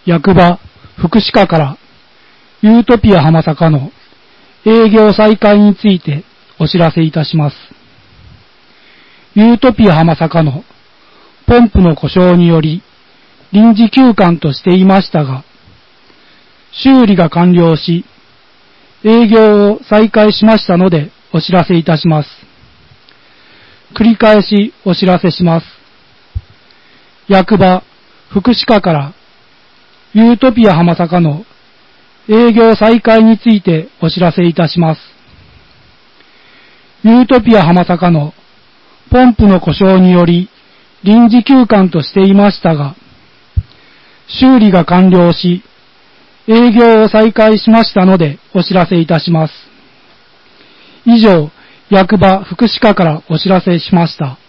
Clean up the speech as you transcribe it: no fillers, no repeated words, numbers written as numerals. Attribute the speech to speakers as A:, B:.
A: 役場、福祉課からユートピア浜坂の営業再開についてお知らせいたします。ユートピア浜坂のポンプの故障により臨時休館としていましたが、修理が完了し、営業を再開しましたのでお知らせいたします。繰り返しお知らせします。役場、福祉課からユートピア浜坂の営業再開についてお知らせいたします。ユートピア浜坂のポンプの故障により臨時休館としていましたが、修理が完了し、営業を再開しましたのでお知らせいたします。以上、役場福祉課からお知らせしました。